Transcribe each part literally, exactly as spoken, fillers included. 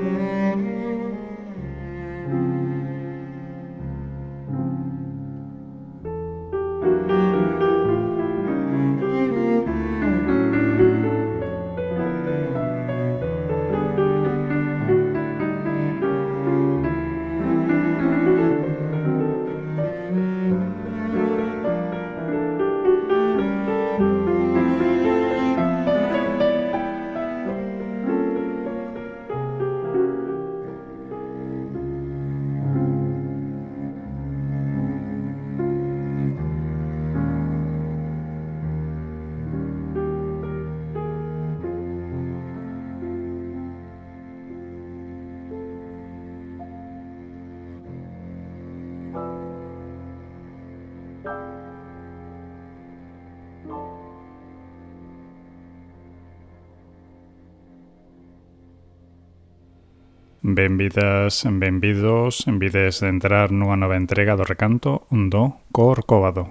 Benvidas, benvidos, envides de entrar nunha nova entrega do recanto do Corcóvado.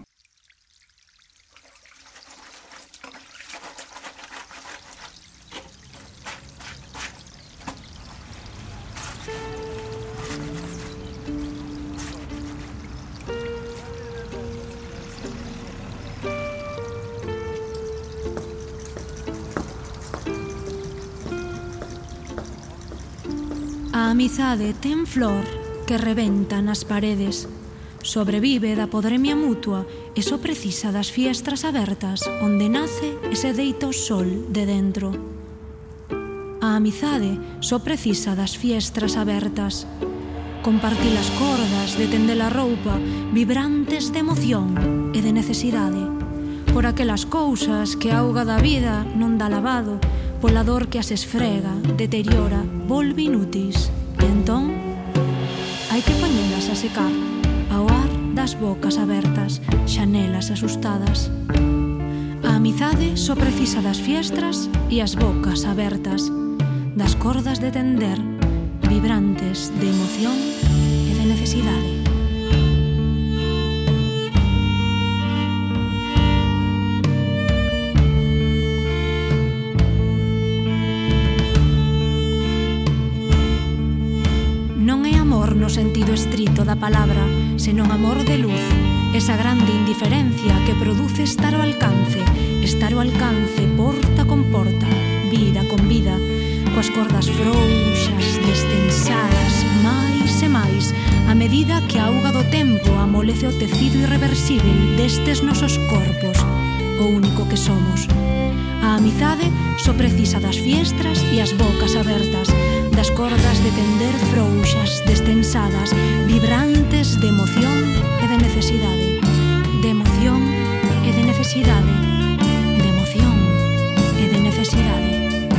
A amizade ten flor que rebenta nas paredes. Sobrevive da podremia mutua e só precisa das fiestras abertas onde nace e se deita o sol de dentro. A amizade só precisa das fiestras abertas. Compartir as cordas de tender a roupa vibrantes de emoción e de necesidade. Por aquelas cousas que a auga da vida non dá lavado, pola dor que as esfrega, deteriora, volve inútis. E entón, hai que poñelas a secar ao ar das bocas abertas, xanelas asustadas. A amizade só precisa das fiestras e as bocas abertas, das cordas de tender, vibrantes de emoción e de necesidade. No sentido estrito da palabra, senón amor de luz, esa grande indiferencia que produce estar ao alcance, estar ao alcance porta con porta, vida con vida, coas cordas frouxas, destensadas, máis e máis, a medida que a auga do tempo amolece o tecido irreversible destes nosos corpos, o único que somos. A amizade só precisa das fiestras e as bocas abertas, das cordas de tender frouxas, destensadas, vibrantes de emoción e de necesidade, de emoción e de necesidade, de emoción e de necesidade.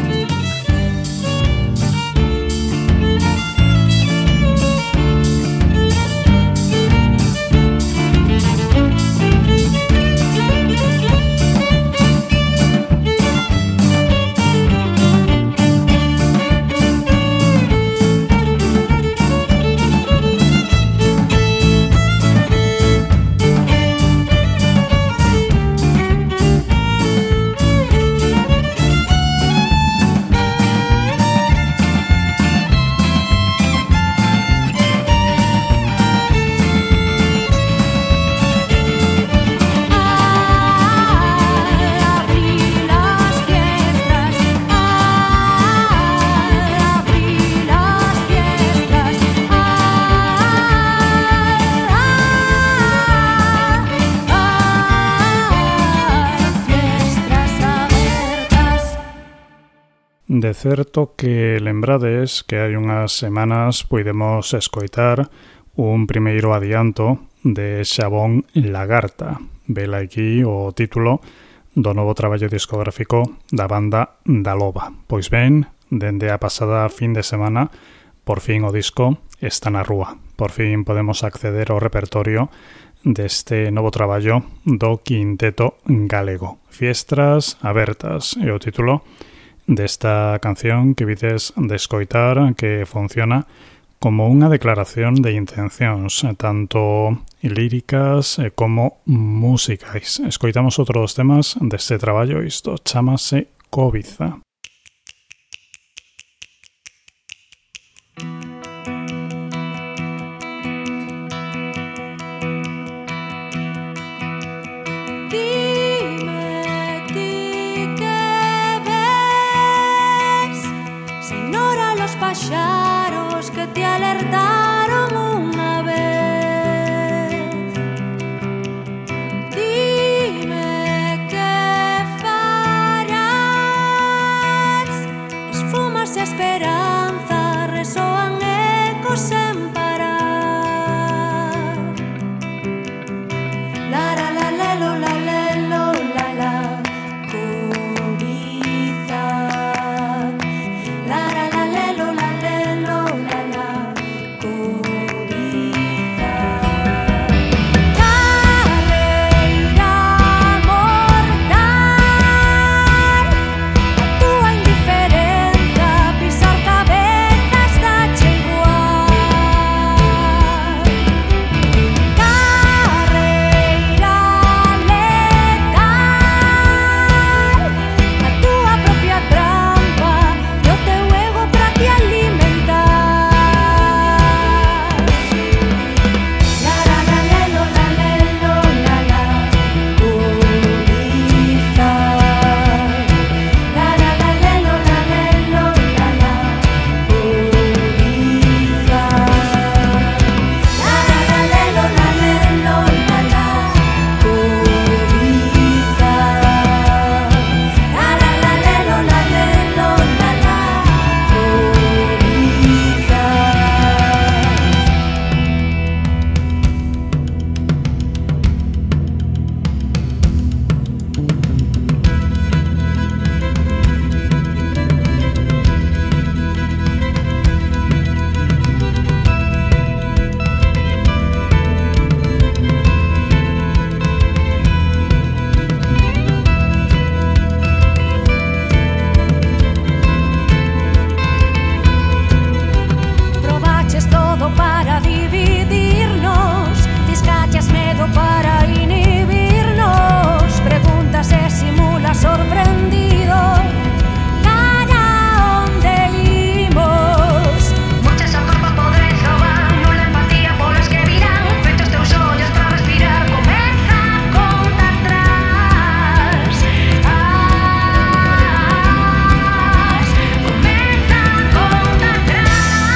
De certo que lembrades que hai unhas semanas puidemos escoitar un primeiro adianto de Xabón Lagarta. Vela aquí o título do novo traballo discográfico da banda Da Loba. Pois ben, dende a pasada fin de semana, por fin o disco está na rúa. Por fin podemos acceder ao repertorio deste novo traballo do Quinteto Galego. Fiestras abertas é o título desta canción que vides de escoitar, que funciona como unha declaración de intencións, tanto líricas como musicais. Escoitamos outro dos temas deste traballo, isto chámase Cobiza. paxaros que te alertaron unha vez. Dime que farás. Esfumas e esperanza resoan ecos sen parar. La la la lelo la lelo la la cobiza. La la la lelo la lelo la la cobiza. Carreira mortal, a túa indiferenza pisar cabezas dache igual. Carreira letal, a túa propia trampa e o teu ego pra te alimentar. La la la lelo la lelo la la cobiza. La la la lelo la lelo la la cobiza. La la la lelo la lelo la la cobiza. La la la lelo la lelo la la cobiza. Probaches todo para dividirnos, discaches medo para inhibirnos, preguntas e simulas sorprendido. Cara onde imos? Muchas son corpo podres robar, nula empatía polos que virán, feitos teus ollos para respirar, comeza a contar atrás. As, comeza a contar atrás.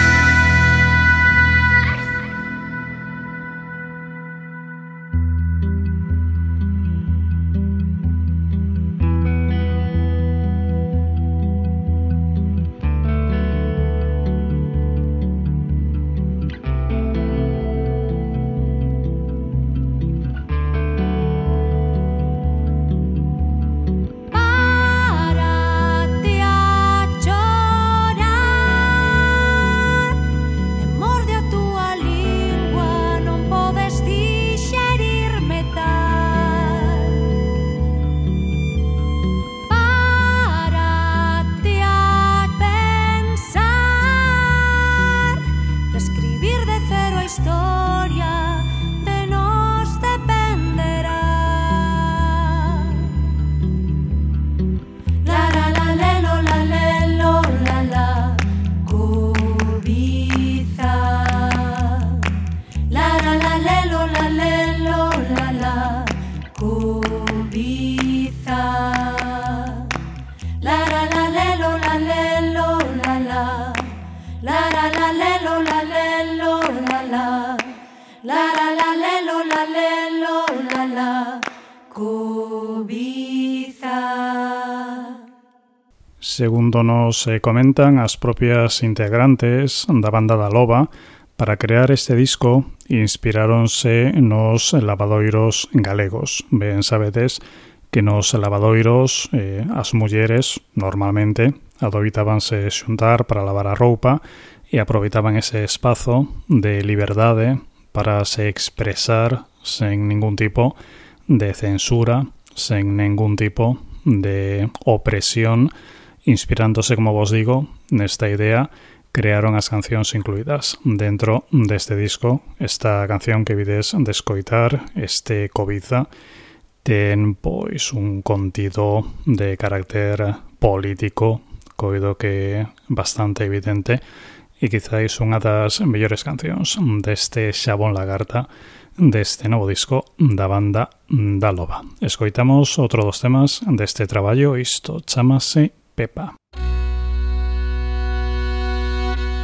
Párate a chorar e morde a túa lingua, non podes dixerir metal. Párate a pensar que escribir de cero a historia de nos dependerá. La la la lelo la lelo la la cobiza. La la la lelo la lelo la la cobiza. La la la lelo la lelo la la. La la la lelo la lelo la la. La la la lelo la lelo la la cobiza. Segundo nos eh, comentan as propias integrantes da banda da Loba, para crear este disco inspiráronse nos lavadoiros galegos. Ben sabedes que nos lavadoiros eh, as mulleres normalmente adoitábanse xuntar para lavar a roupa e aproveitaban ese espazo de liberdade para se expresar sen ningún tipo de censura, sen ningún tipo de opresión, inspirándose, como vos digo, nesta idea, crearon as cancións incluídas dentro deste disco. Esta canción que vides de escoitar, este Cobiza, ten pois un contido de carácter político, coido que é bastante evidente, e quizáis unha das mellores cancións deste Xabón Lagarta, deste novo disco da banda da Loba. Escoitamos outro dos temas deste traballo, isto chamase Pepa.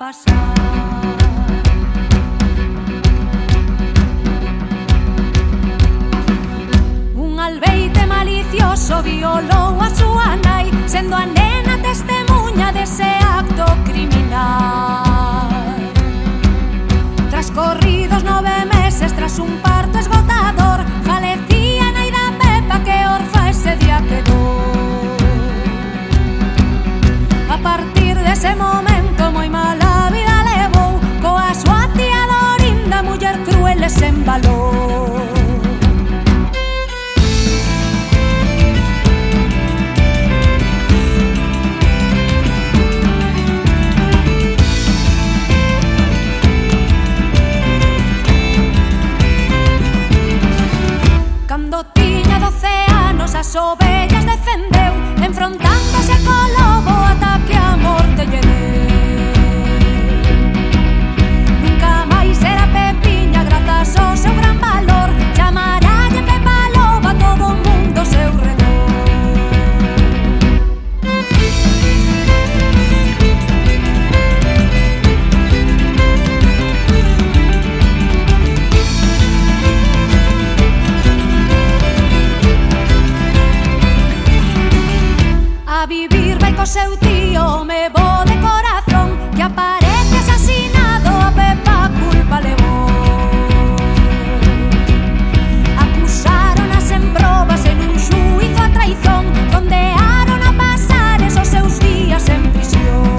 pasar. Un albeite malicioso violou a súa nai, sendo a nena testemunha dese acto criminal. Transcorridos nove meses tras un parto esgotador, falecía a nai da Pepa que orfa ese día quedou. A partir dese momento moi mala vida levou, coa súa tía Dorinda, muller cruel e sen valor. Cando tiña doce anos as ovellas defendeu, enfrontándose co lobo ata que a morte lle deu. Nunca máis era Pepiña grazas ao seu gran valor, chamaralle Pepa Loba todo o mundo ao seu redor. A vivir vai co seu tío, me vou de corazón, que aparece asesinado, a Pepa culpa levou. Acusaronas en probas en un xuizo a traizón, condearon a pasar esos seus días en prisión.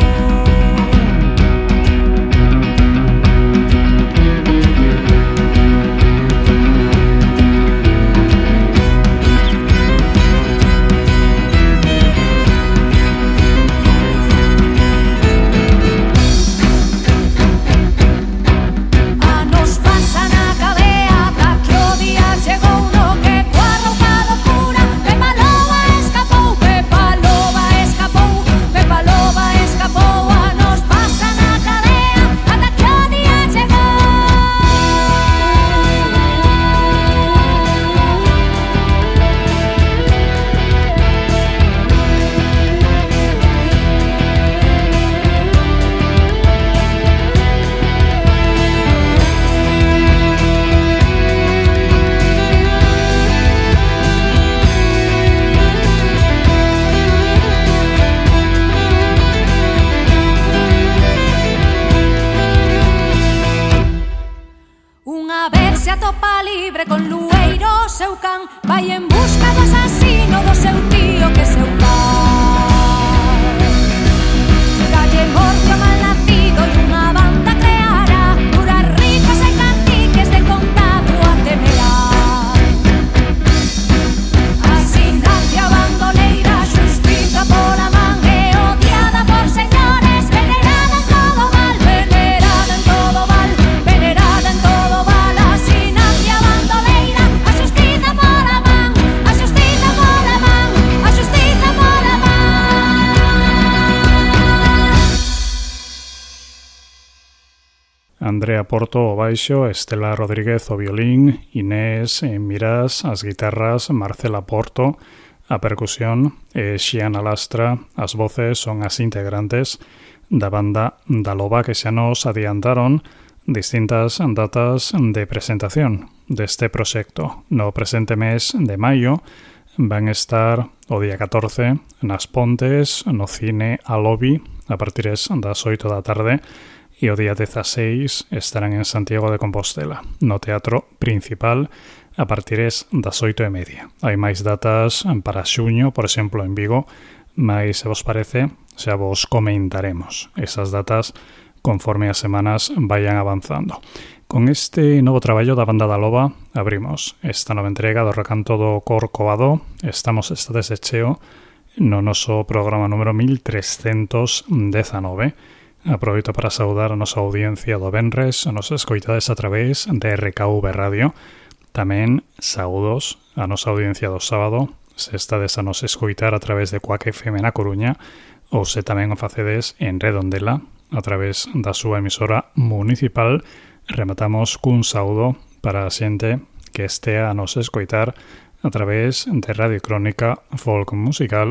Andrea Porto o baixo, Estela Rodríguez o violín, Inés e Mirás as guitarras, Marcela Porto a percusión e Xiana Lastra as voces son as integrantes da banda da Loba que xa nos adiantaron distintas datas de presentación deste proxecto. No presente mes de maio van estar o día catorce nas Pontes, no Cine A Lobby, a partir das oito da tarde, e o día dezaseis estarán en Santiago de Compostela, no Teatro Principal, a partir das oito e media. Hai máis datas para xuño, por exemplo, en Vigo, mas se vos parece, xa vos comentaremos esas datas conforme as semanas vayan avanzando. Con este novo traballo da banda da Loba abrimos esta nova entrega do Recanto do Corcovado. Estamos esta desecheo no noso programa número mil trescentos dezanove. Aproveito para saudar a nosa audiencia do Venres, a nosa escoitades a través de R K V Radio. Tamén saúdos a nosa audiencia do sábado, se estades a nos escoitar a través de Quack F M na Coruña, ou se tamén o facedes en Redondela, a través da súa emisora municipal. Rematamos cun saúdo para a xente que estea a nos escoitar a través de Radio Crónica Folk Musical.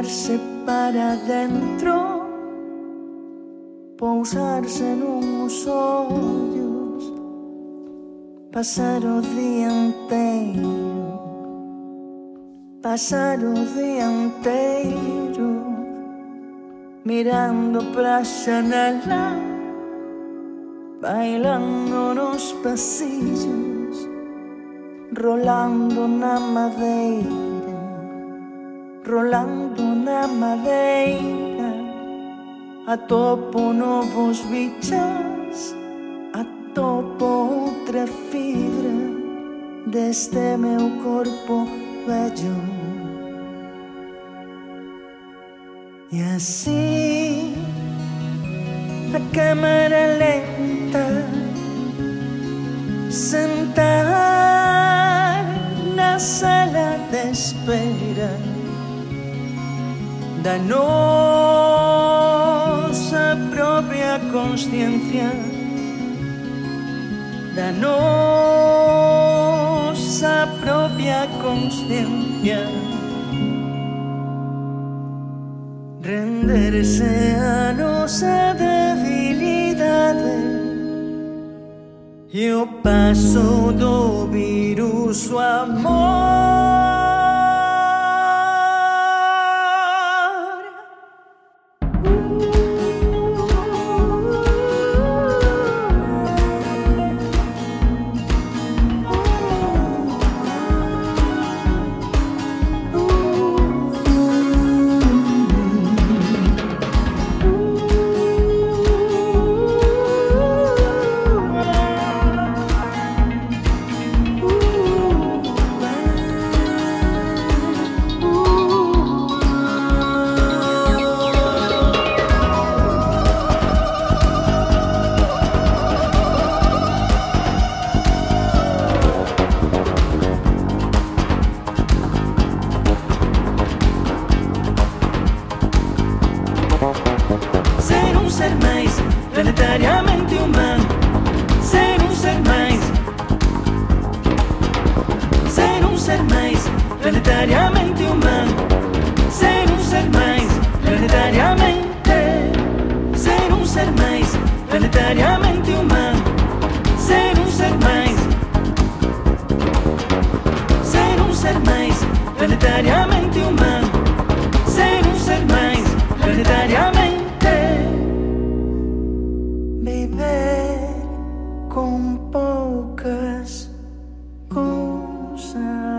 irse para dentro, pousarse nuns ollos, pasar o día inteiro, pasar o día inteiro mirando pra xanela, bailando nos pasillos, rolando na madeira, rolando na madeira. Atopo novos bichos, atopo outra fibra deste meu corpo vello. E assim a cámara lenta, sentar na sala de espera da nosa propia consciencia, da nosa propia consciencia. Renderse a nosa debilidade e o paso do virus, o amor. Planetariamente humano, ser um ser mais, ser um ser mais, planetariamente humano, ser um ser mais, planetariamente, ser um ser mais, planetariamente humano, ser um ser mais, ser um ser mais, planetariamente humano, ser um ser mais, planetariamente. Viver com poucas cousas.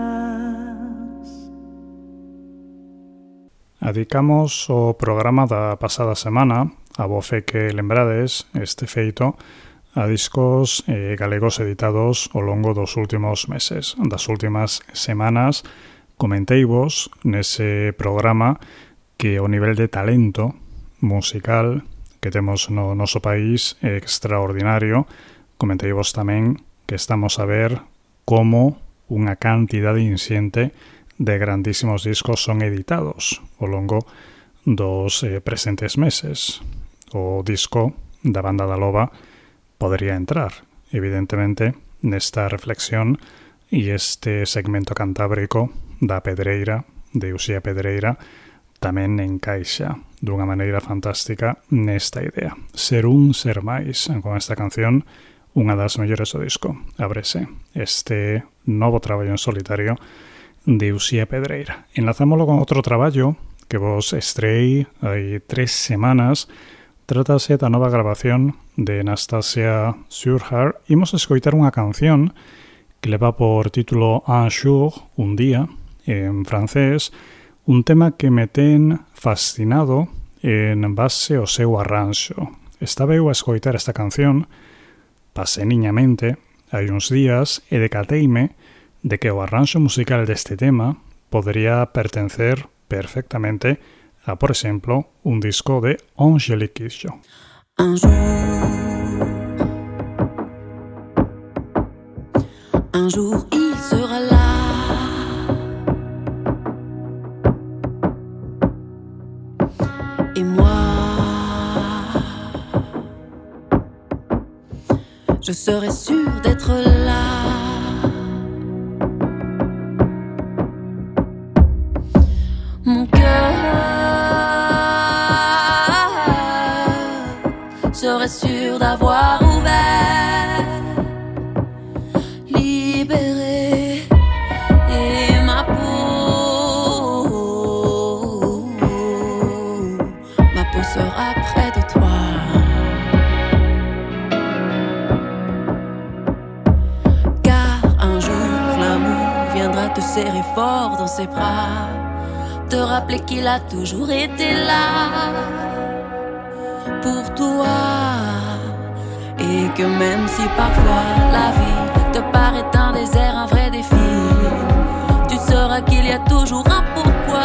Adicamos o programa da pasada semana, a bo fe que lembrades este feito, a discos eh, galegos editados ao longo dos últimos meses. Das últimas semanas comenteivos nese programa que o nivel de talento musical que temos no noso país é extraordinario. Comenteivos tamén que estamos a ver como unha cantidade insiente de grandísimos discos son editados ao longo dos eh, presentes meses. O disco da Banda da Loba podría entrar, evidentemente, nesta reflexión e este segmento cantábrico da Pedreira, de Uxía Pedreira, tamén encaixa dunha maneira fantástica nesta idea. Ser un, ser máis. Con esta canción, unha das mellores do disco. Ábrese este novo traballo en solitario de Uxía Pedreira. Enlazámoslo con outro traballo que vos estreei hai tres semanas. Trátase da nova grabación de Anastasia Surhar. Imos escoitar unha canción que leva por título Un jour, un día, en francés, un tema que me ten fascinado en base ao seu arranxo. Estaba eu a escoitar esta canción paseniñamente hai uns días e decateime de que o arranxo musical deste tema podría pertencer perfectamente a, por exemplo, un disco de Angélique Kidjo. Un jour, un jour il sera là. Et moi, je serai sûre d'être là. Mon cœur sûr d'avoir ouvert, libéré, et ma peau, ma peau sera près de toi. Car un jour l'amour viendra te serrer fort dans ses bras, te rappeler qu'il a toujours été là pour toi, et que même si parfois la vie te paraît un désert, un vrai défi, tu sauras qu'il y a toujours un pourquoi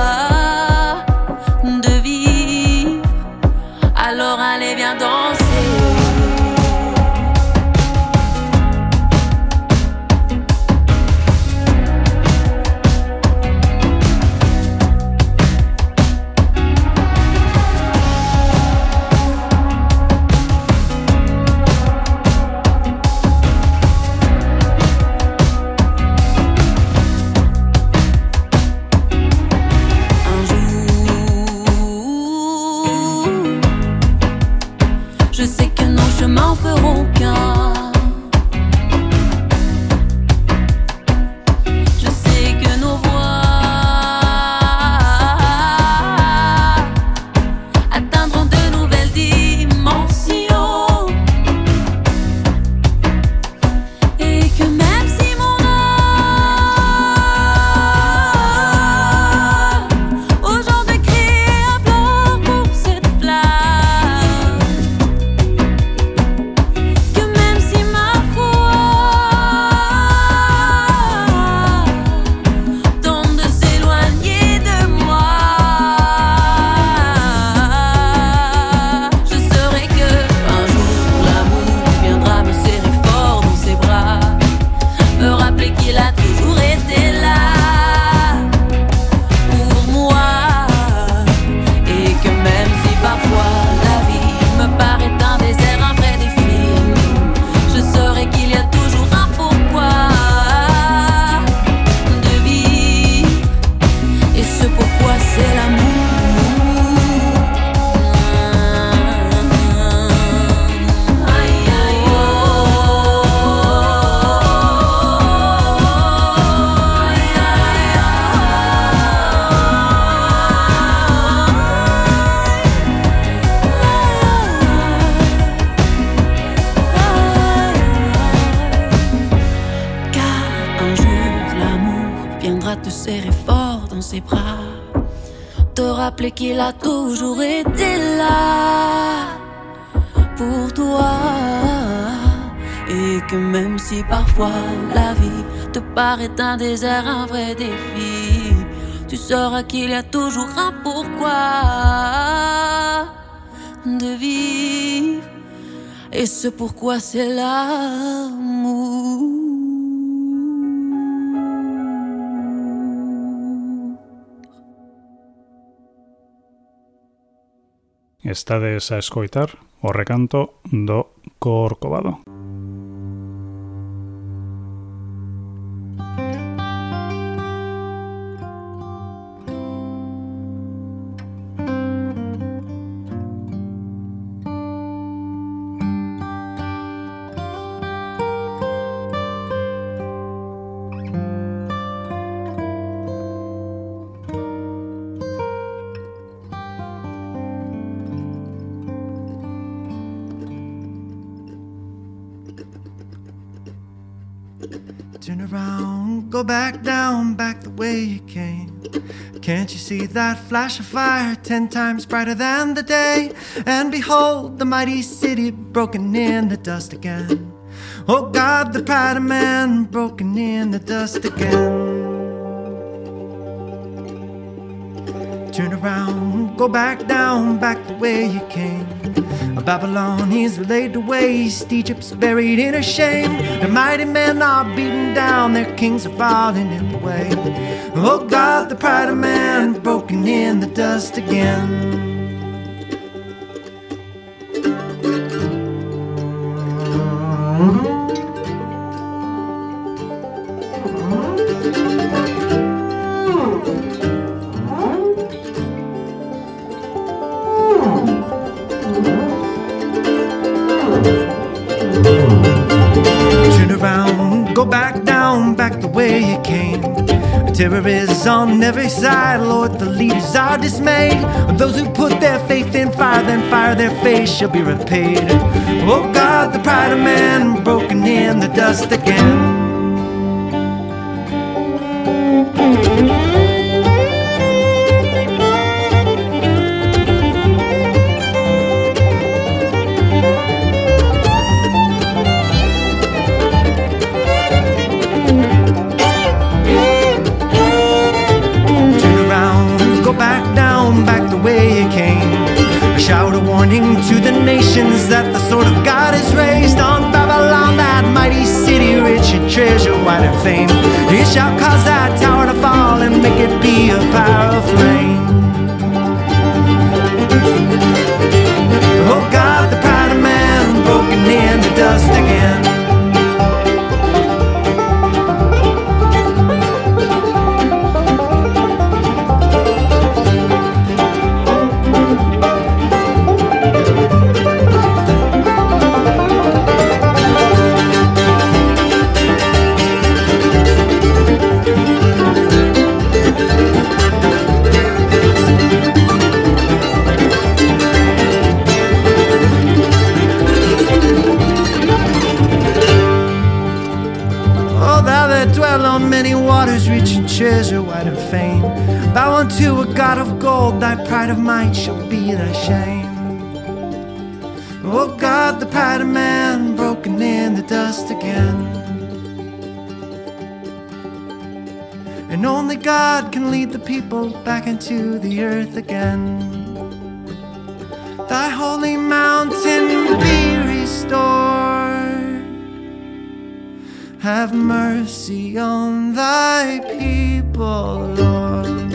de vivre. Alors allez, viens danser. Qu'il a toujours été là pour toi, et que même si parfois la vie te paraît un désert, un vrai défi, tu sauras qu'il y a toujours un pourquoi de vivre, et ce pourquoi c'est l'amour. Estades a escoitar o recanto do Corcovado. Turn around, go back down, back the way you came. Can't you see that flash of fire, ten times brighter than the day? And behold, the mighty city broken in the dust again. Oh God, the pride of man broken in the dust again. Turn around, go back down, back the way you came. Babylon is laid to waste, Egypt's buried in her shame. Their mighty men are beaten down, their kings are falling in the way. Oh God, the pride of man broken in the dust again. Turn around, go back down, back the way you came. Terror is on every side, Lord, the leaders are dismayed. Those who put their faith in fire, then fire their face shall be repaid. Oh God, the pride of man broken in the dust again. Shout a warning to the nations that the sword of God is raised on Babylon, that mighty city, rich in treasure, wide in fame. It shall cause that tower to fall and make it be a pyre of flame. Oh God, the pride of man broken in the dust again. Many waters rich in treasure, wide in fame. Bow unto a God of gold, thy pride of might shall be thy shame. Oh God, the pride of man broken in the dust again. And only God can lead the people back into the earth again. Thy holy mountain be restored. Have mercy on thy people, Lord.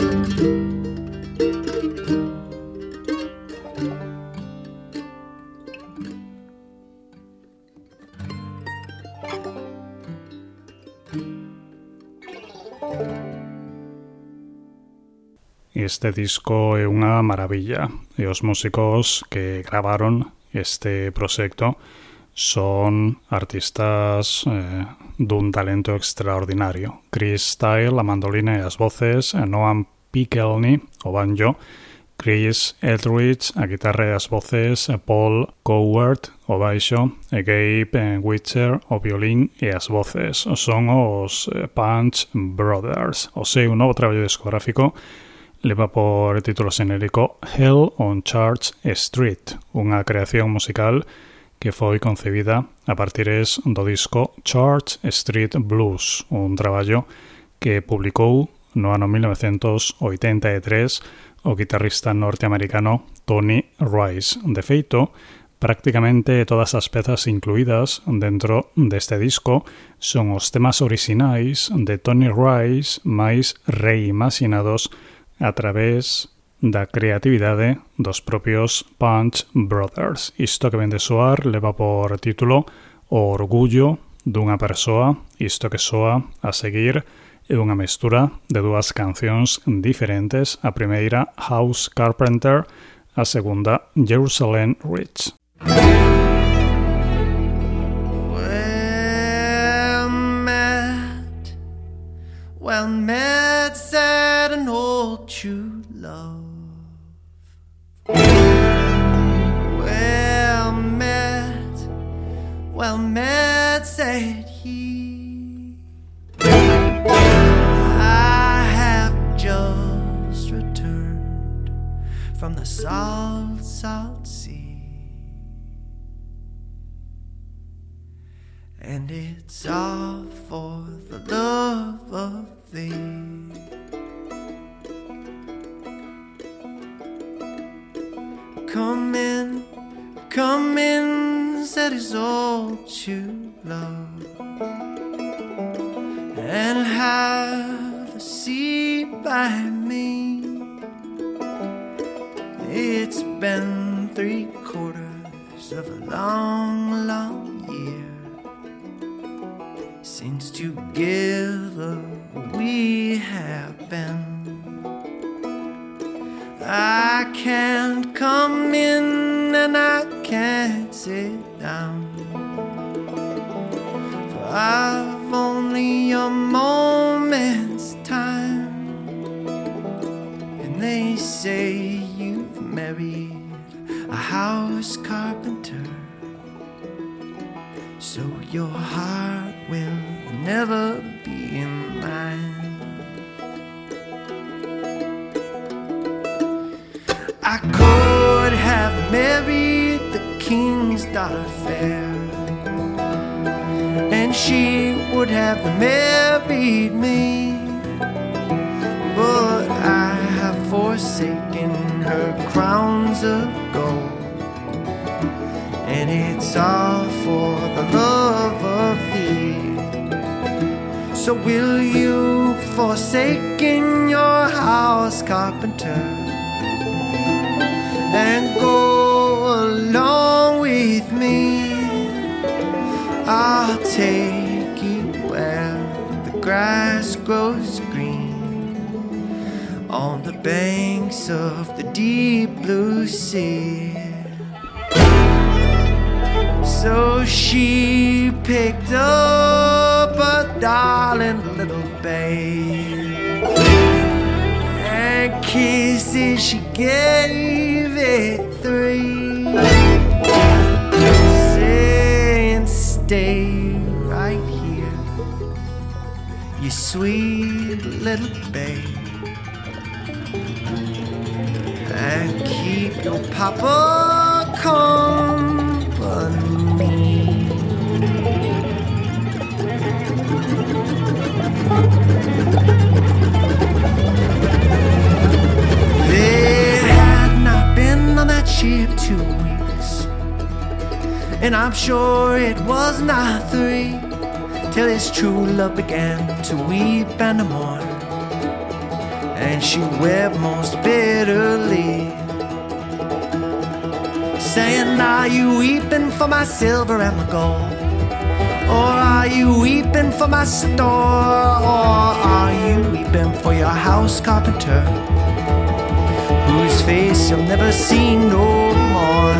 Este disco é unha maravilla e os músicos que gravaron este proxecto son artistas eh, dun talento extraordinario. Chris Style, a mandolina e as voces, Noam Pikelny, o banjo, Chris Eldridge, a guitarra e as voces, Paul Coward, o baixo, e Gabe Witcher, o violín e as voces. Son os Punch Brothers. O seu novo traballo discográfico leva por título xenérico Hell on Church Street, unha creación musical que foi concebida a partires do disco Church Street Blues, un traballo que publicou no ano mil novecentos oitenta e tres o guitarrista norteamericano Tony Rice. De feito, prácticamente todas as pezas incluídas dentro deste disco son os temas orixinais de Tony Rice máis reimaxinados a través da creatividade dos propios Punch Brothers. Isto que ven de soar leva por título O orgullo dunha persoa. Isto que soa a seguir é unha mestura de dúas cancións diferentes. A primeira, House Carpenter, a segunda, Jerusalem Ridge. Well met, well met, said an old true love. Well met, well met, said he. I have just returned from the salt, salt sea, and it's all for the love of thee. Come in, come in, said his old true love, and have a seat by me. It's been three quarters of a long, long year since together we have been. I can't come in and I can't sit down. sound. For I've only a moment's time, and they say you've married a house carpenter, so your heart will never be mine. I could have married the king's daughter fair, and she would have married me, but I have forsaken her crowns of gold, and it's all for the love of thee. So will you forsaken your house carpenter and go along with me? I'll take you where the grass grows green, on the banks of the deep blue sea. So she picked up a darling little babe, and kisses she gave it three, saying stay right here, you sweet little babe, and keep your papa company. They had not been on that ship two weeks, and I'm sure it was not three, till his true love began to weep and to mourn, and she wept most bitterly, saying, are you weeping for my silver and my gold? Or are you weeping for my store? Or are you weeping for your house carpenter, whose face you'll never see no more?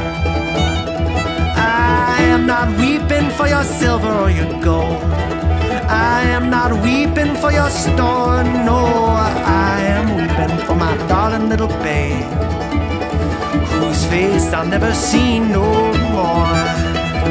I am not weeping for your silver or your gold, I am not weeping for your store, no, I am weeping for my darling little babe, whose face I'll never see no more.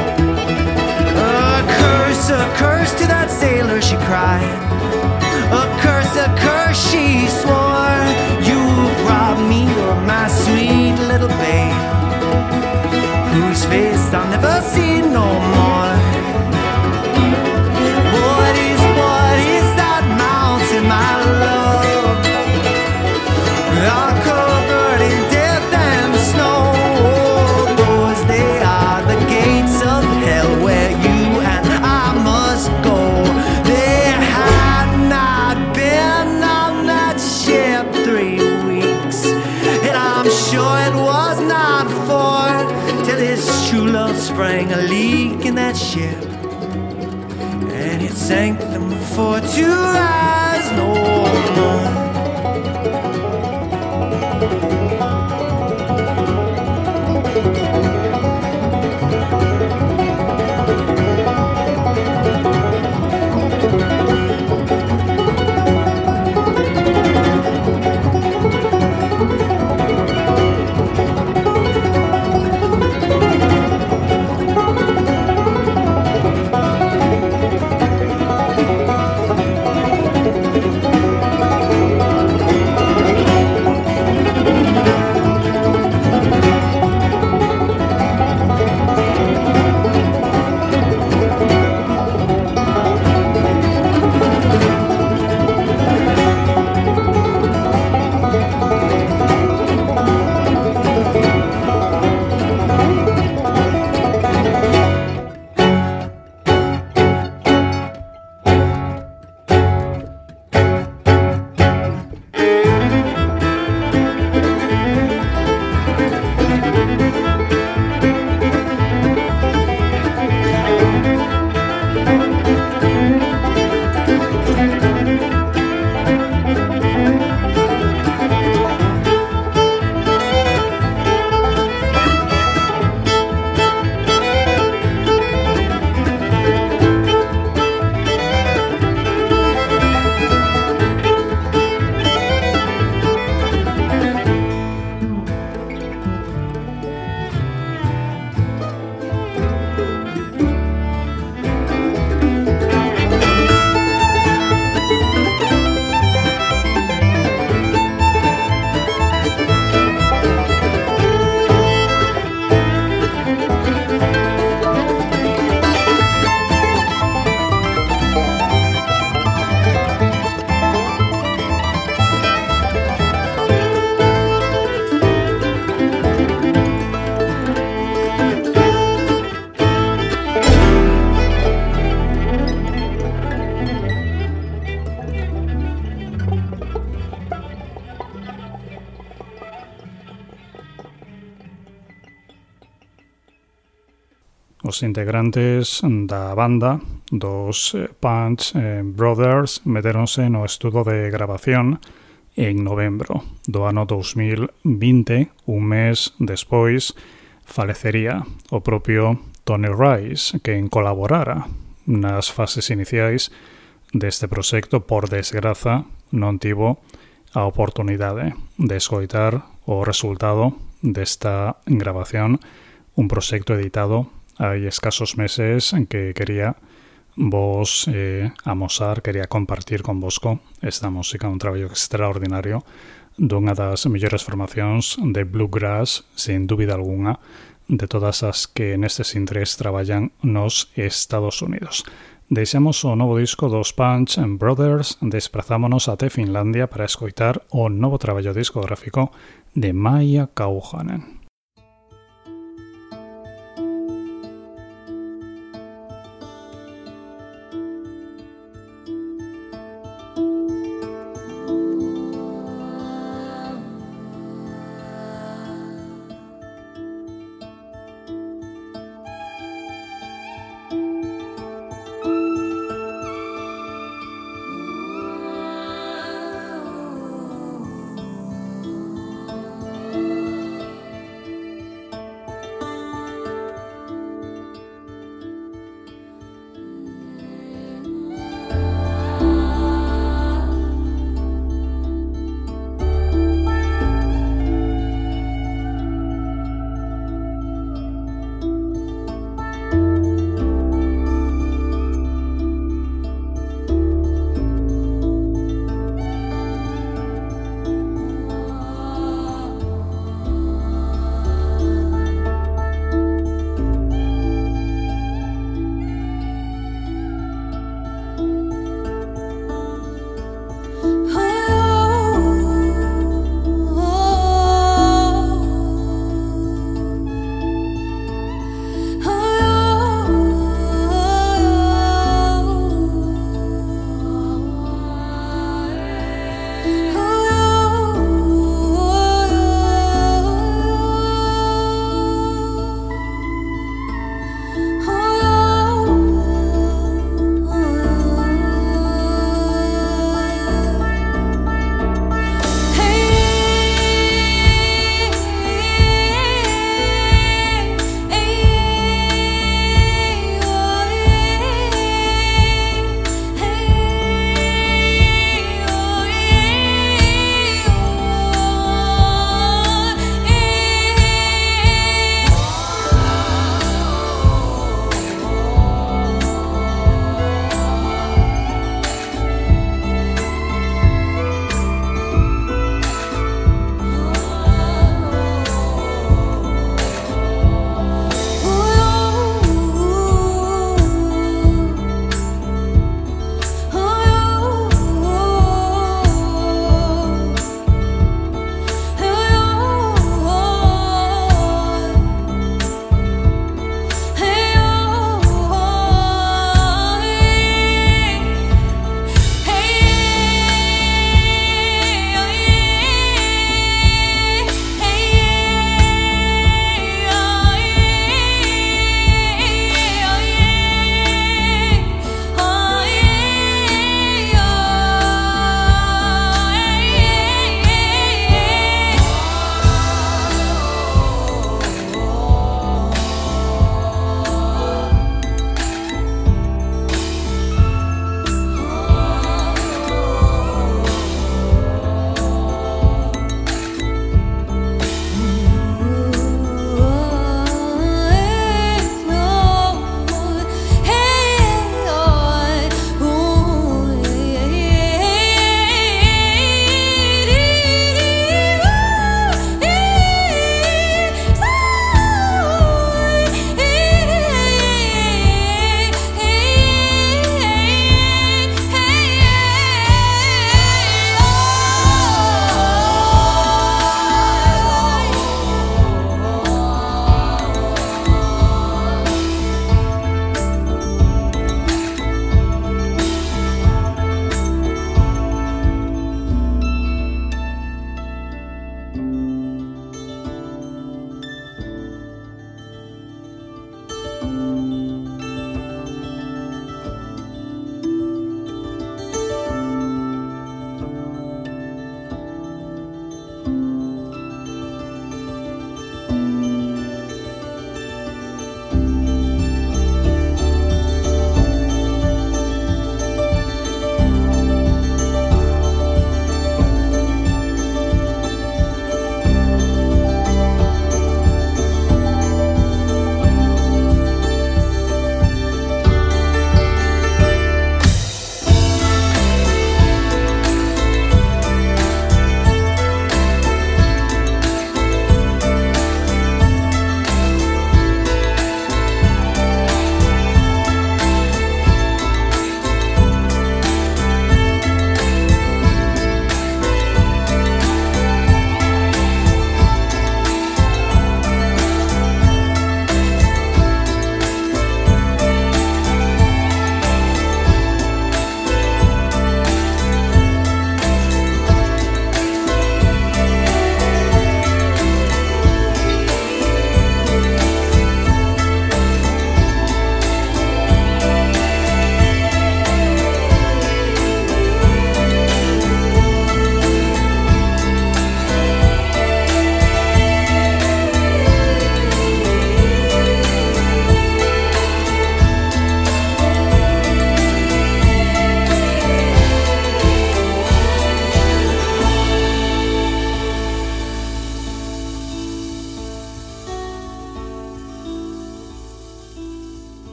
A curse, a curse to that sailor, she cried. A curse, a curse, she swore. You robbed me of my sweet little babe, whose face I'll never see no more. What is, what is that mountain, my love? All covered in death and snow. Those, they are the gates of hell where you and I must go. They had not been on that ship three weeks, and I'm sure it was not four, till his true love sprang a leak in that ship, and it sank them for to rise no more. Os integrantes da banda dos Punch Brothers meteronse no estudo de grabación en novembro do ano dous mil vinte, un mes despois falecería o propio Tony Rice, quen colaborara nas fases iniciais deste proxecto. Por desgraza, non tivo a oportunidade de escoitar o resultado desta grabación, un proxecto editado hai escasos meses en que quería vos eh, amosar, quería compartir con vosco esta música, un traballo extraordinario dunha das mellores formacións de bluegrass, sin dúbida alguna, de todas as que nestes intres traballan nos Estados Unidos. Deixamos o novo disco dos Punch Brothers, desprazámonos até Finlandia para escoitar o novo traballo discográfico de Maija Kauhanen.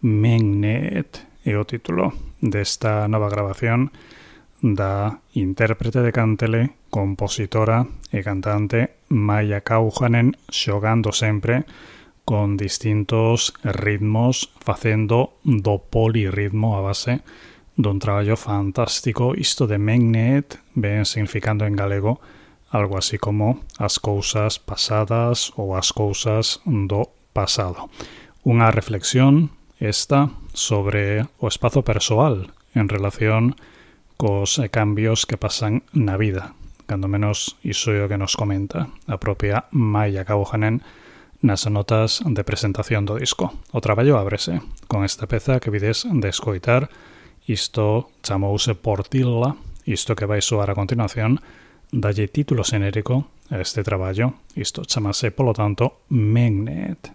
Magnet é o título desta nova grabación da intérprete de cántele, compositora e cantante Maija Kauhanen, xogando sempre con distintos ritmos, facendo do polirritmo a base dun traballo fantástico. Isto de Magnet ven significando en galego algo así como as cousas pasadas ou as cousas do pasado. Unha reflexión esta sobre o espazo persoal en relación cos cambios que pasan na vida. Cando menos iso é o que nos comenta a propia Maija Kauhanen nas notas de presentación do disco. O traballo ábrese con esta peza que vides de escoitar. Isto chamouse Portilla, isto que vai soar a continuación, dalle título xenérico a este traballo. Isto chamase, polo tanto, Magnet.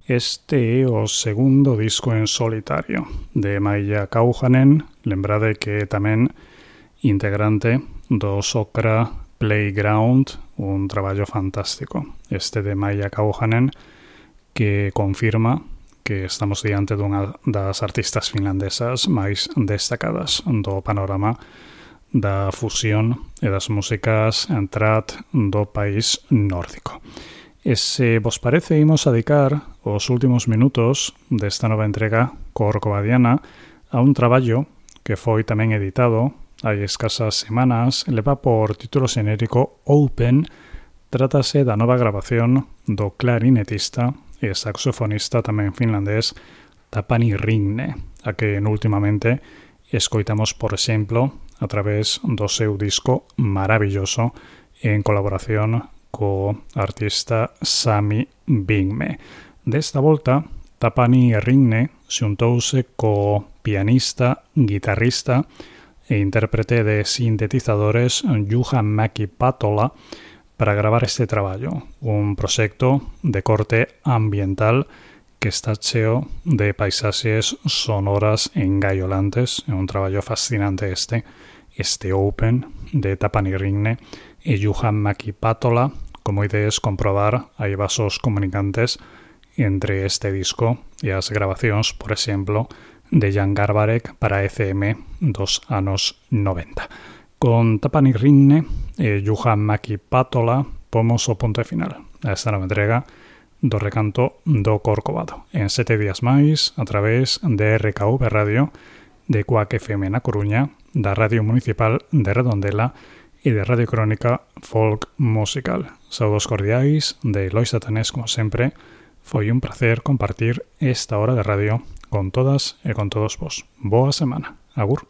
Este é o segundo disco en solitario de Maija Kauhanen, lembrade que tamén integrante do Sokra Playground, un traballo fantástico este de Maija Kauhanen, que confirma que estamos diante dunha das artistas finlandesas máis destacadas do panorama da fusión e das músicas trad do país nórdico. E se vos parece, imos a dedicar os últimos minutos desta nova entrega corcovadiana a un traballo que foi tamén editado hai escasas semanas, leva por título xenérico Open. Trátase da nova grabación do clarinetista e saxofonista tamén finlandés Tapani Rinne, a que últimamente escoitamos, por exemplo, a través do seu disco maravilloso en colaboración co artista Sami Bingme. Desta volta, Tapani Rinne xuntouse co pianista, guitarrista e intérprete de sintetizadores Juha-Maki Patola para gravar este traballo, un proxecto de corte ambiental que está cheo de paisaxes sonoras engaiolantes. É un traballo fascinante este, este Open de Tapani Rinne e Juha-Maki Patola. Como ides comprobar, hai vasos comunicantes entre este disco e as grabacións, por exemplo, de Jan Garbarek para E C M dos anos noventa. Con Tapani Rinne e Juha-Maki Patola pomos o punto final a esta nova entrega do recanto do Corcovado. En sete días máis, a través de R K V Radio, de Cuac F M na Coruña, da Radio Municipal de Redondela e de Radio Crónica Folk Musical. Saudos cordiais de Eloy Satanés, como sempre. Foi un placer compartir esta hora de radio con todas e con todos vos. Boa semana. Agur.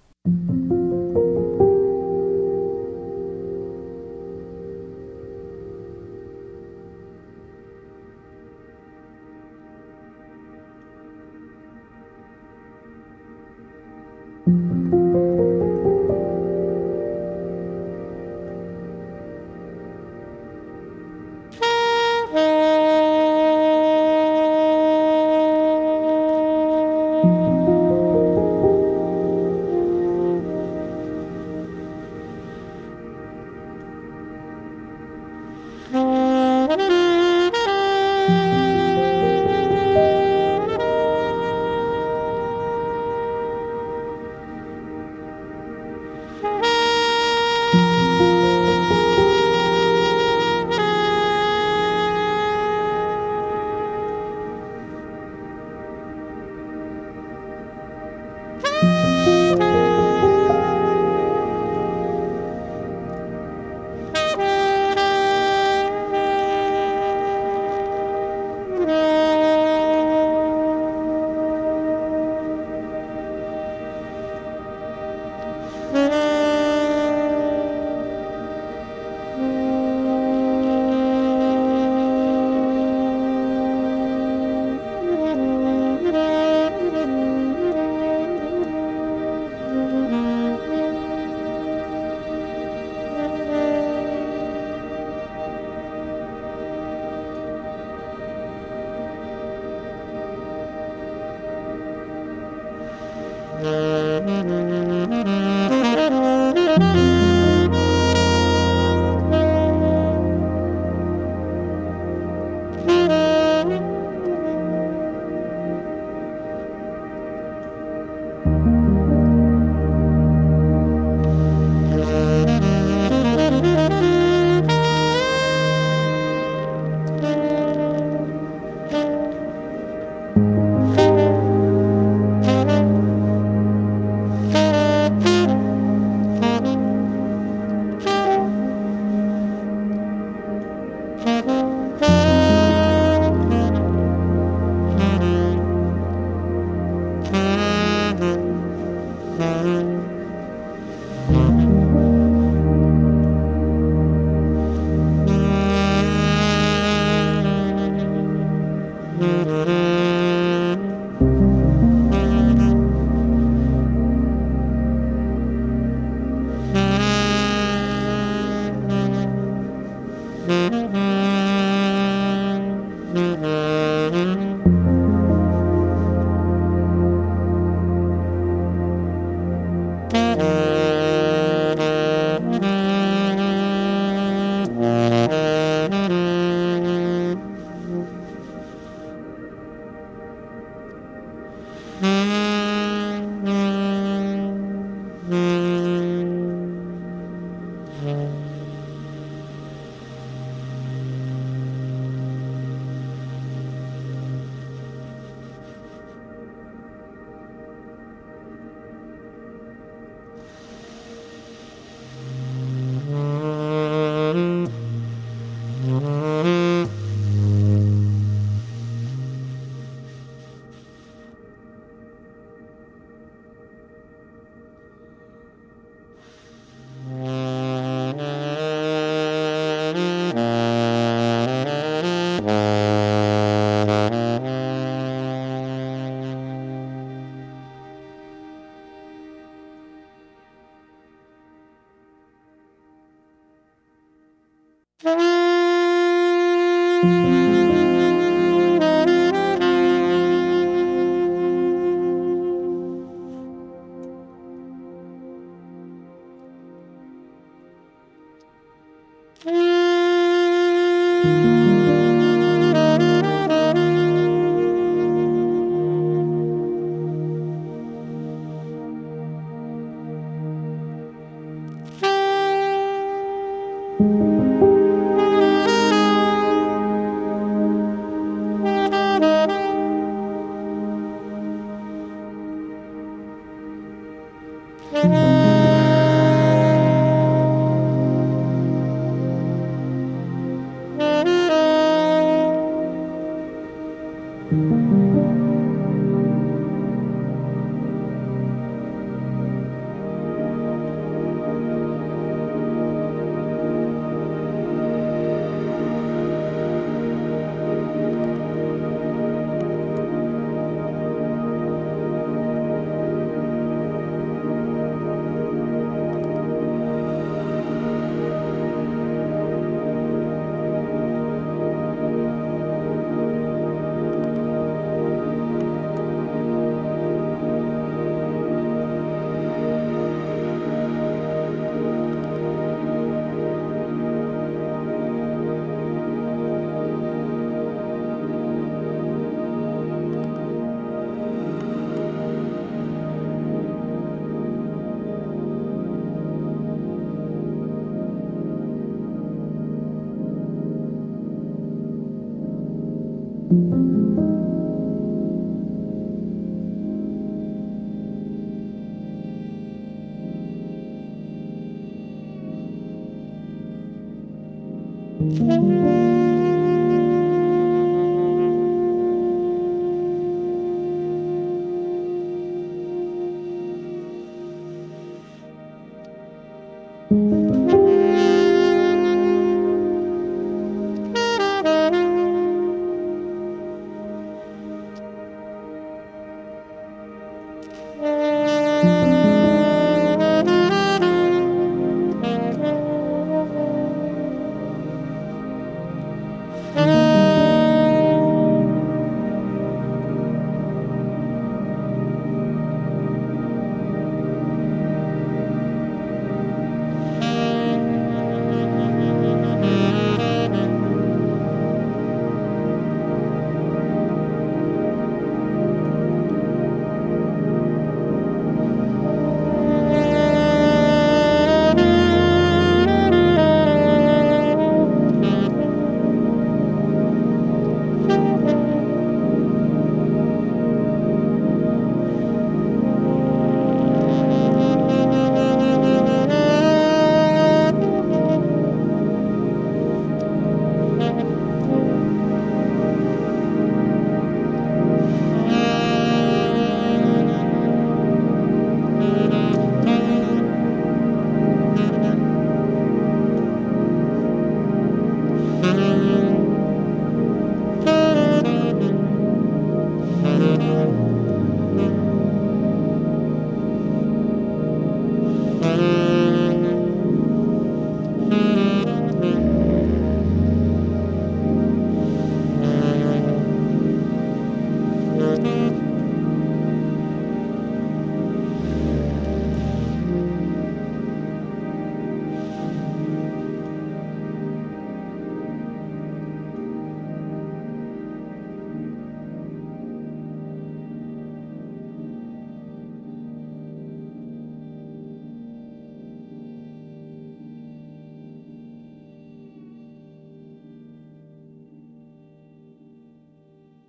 Thank you.